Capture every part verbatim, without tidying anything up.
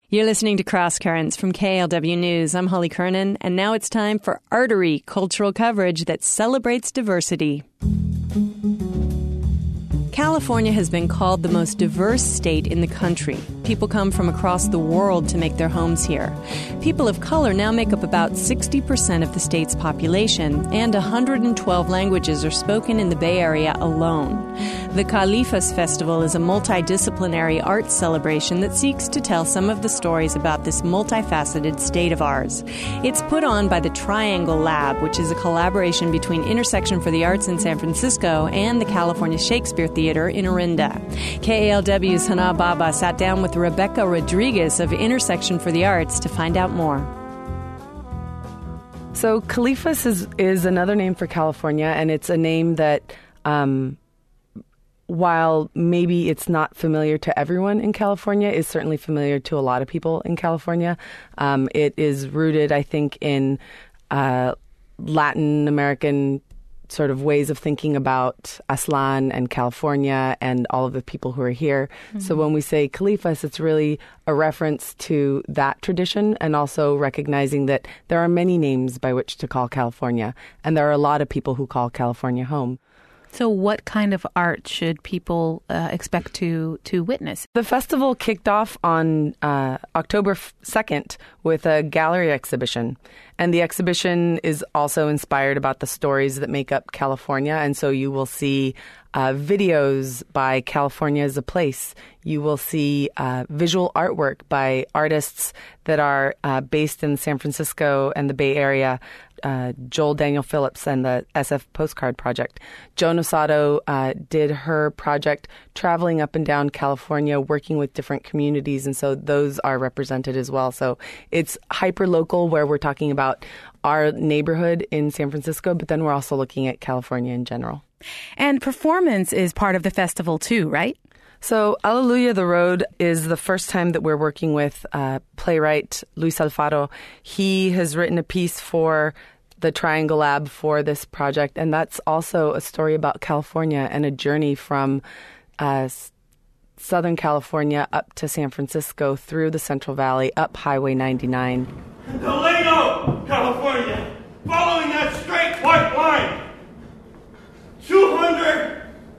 You're listening to Cross Currents from K L W News. I'm Holly Kernan, and now it's time for Artery, cultural coverage that celebrates diversity. California has been called the most diverse state in the country. People come from across the world to make their homes here. People of color now make up about sixty percent of the state's population, and one hundred twelve languages are spoken in the Bay Area alone. The Califas Festival is a multidisciplinary arts celebration that seeks to tell some of the stories about this multifaceted state of ours. It's put on by the Triangle Lab, which is a collaboration between Intersection for the Arts in San Francisco and the California Shakespeare Theater in Orinda. K A L W's Hana Baba sat down with Rebecca Rodriguez of Intersection for the Arts to find out more. So Califas is, is another name for California, and it's a name that, um, while maybe it's not familiar to everyone in California, is certainly familiar to a lot of people in California. Um, it is rooted, I think, in uh, Latin American sort of ways of thinking about Aztlán and California and all of the people who are here. Mm-hmm. So when we say Califas, it's really a reference to that tradition, and also recognizing that there are many names by which to call California, and there are a lot of people who call California home. So what kind of art should people uh, expect to, to witness? The festival kicked off on uh, October second with a gallery exhibition. And the exhibition is also inspired about the stories that make up California. And so you will see uh, videos by California as a Place. You will see uh, visual artwork by artists that are uh, based in San Francisco and the Bay Area. Uh, Joel Daniel Phillips and the S F Postcard Project. Joan Osato uh, did her project traveling up and down California, working with different communities, and so those are represented as well. So it's hyper-local, where we're talking about our neighborhood in San Francisco, but then we're also looking at California in general. And performance is part of the festival too, right? So Alleluia the Road is the first time that we're working with uh, playwright Luis Alfaro. He has written a piece for the Triangle Lab for this project, and that's also a story about California and a journey from uh, Southern California up to San Francisco, through the Central Valley, up Highway ninety-nine. Delano, California, following that straight white line, two hundred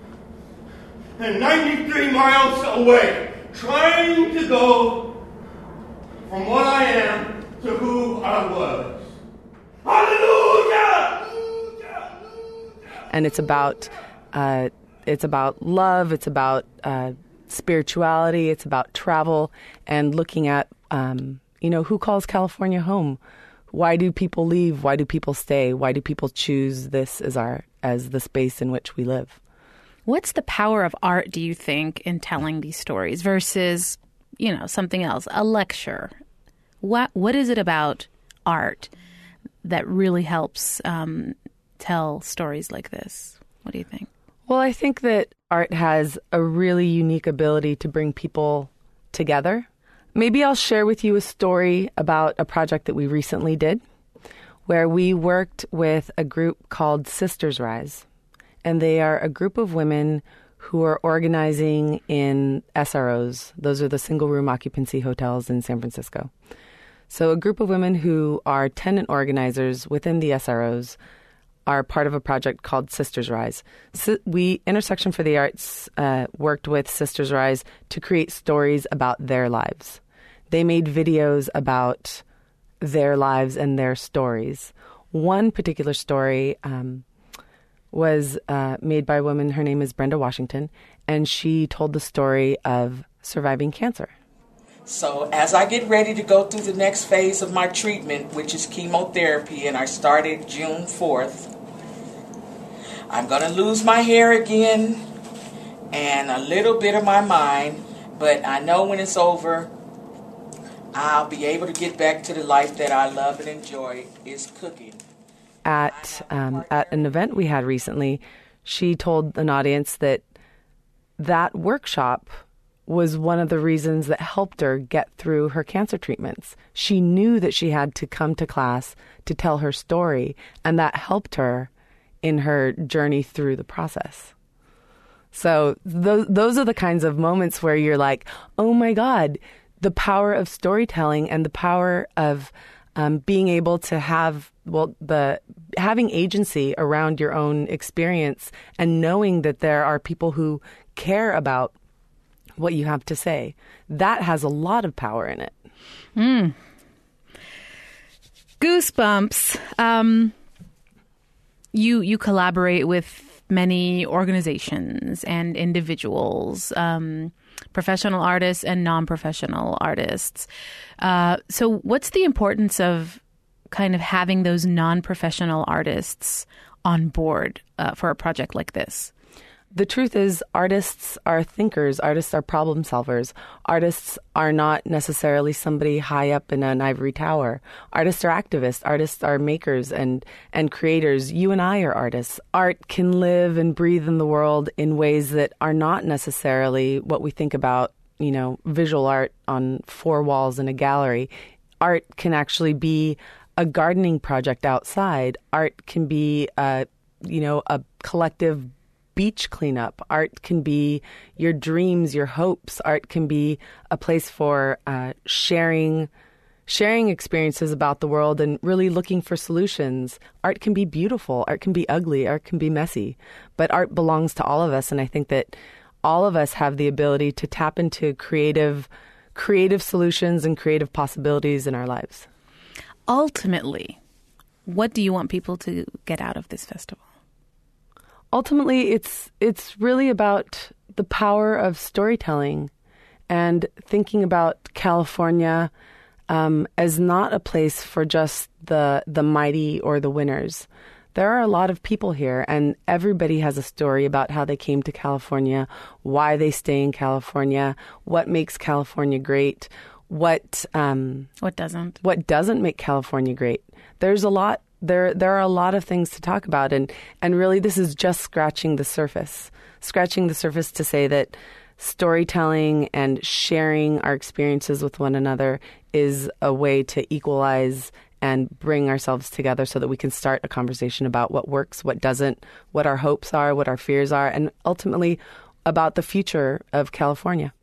ninety-three miles away, trying to go from what I am to who I was. Hallelujah! And it's about uh, it's about love. It's about uh, spirituality. It's about travel and looking at um, you know, who calls California home. Why do people leave? Why do people stay? Why do people choose this as our as the space in which we live? What's the power of art, do you think, in telling these stories versus, you know, something else, a lecture? What What is it about art that really helps um, tell stories like this? What do you think? Well, I think that art has a really unique ability to bring people together. Maybe I'll share with you a story about a project that we recently did, where we worked with a group called Sisters Rise. And they are a group of women who are organizing in S R Os. Those are the single-room occupancy hotels in San Francisco. So a group of women who are tenant organizers within the S R Os are part of a project called Sisters Rise. So we, Intersection for the Arts, uh, worked with Sisters Rise to create stories about their lives. They made videos about their lives and their stories. One particular story um, was uh, made by a woman. Her name is Brenda Washington, and she told the story of surviving cancer. So as I get ready to go through the next phase of my treatment, which is chemotherapy, and I started June fourth, I'm going to lose my hair again and a little bit of my mind, but I know when it's over, I'll be able to get back to the life that I love and enjoy, is cooking. At um, at an event we had recently, she told an audience that that workshop was one of the reasons that helped her get through her cancer treatments. She knew that she had to come to class to tell her story, and that helped her in her journey through the process. So th- those are the kinds of moments where you're like, oh my God, the power of storytelling and the power of um, being able to have, well, the having agency around your own experience and knowing that there are people who care about what you have to say. That has a lot of power in it. Mm. Goosebumps. Um, you you collaborate with many organizations and individuals, um, professional artists and non-professional artists. Uh, so what's the importance of kind of having those non-professional artists on board uh, for a project like this? The truth is, artists are thinkers. Artists are problem solvers. Artists are not necessarily somebody high up in an ivory tower. Artists are activists. Artists are makers and, and creators. You and I are artists. Art can live and breathe in the world in ways that are not necessarily what we think about, you know, visual art on four walls in a gallery. Art can actually be a gardening project outside. Art can be, a, you know, a collective beach cleanup. Art can be your dreams, your hopes. Art can be a place for uh, sharing sharing experiences about the world and really looking for solutions. Art can be beautiful. Art can be ugly. Art can be messy. But art belongs to all of us, and I think that all of us have the ability to tap into creative creative solutions and creative possibilities in our lives. Ultimately, what do you want people to get out of this festival? Ultimately, it's it's really about the power of storytelling and thinking about California um, as not a place for just the the mighty or the winners. There are a lot of people here, and everybody has a story about how they came to California, why they stay in California, what makes California great, what um, what doesn't, what doesn't make California great. There's a lot. There there are a lot of things to talk about, and, and really this is just scratching the surface. Scratching the surface to say that storytelling and sharing our experiences with one another is a way to equalize and bring ourselves together so that we can start a conversation about what works, what doesn't, what our hopes are, what our fears are, and ultimately about the future of California.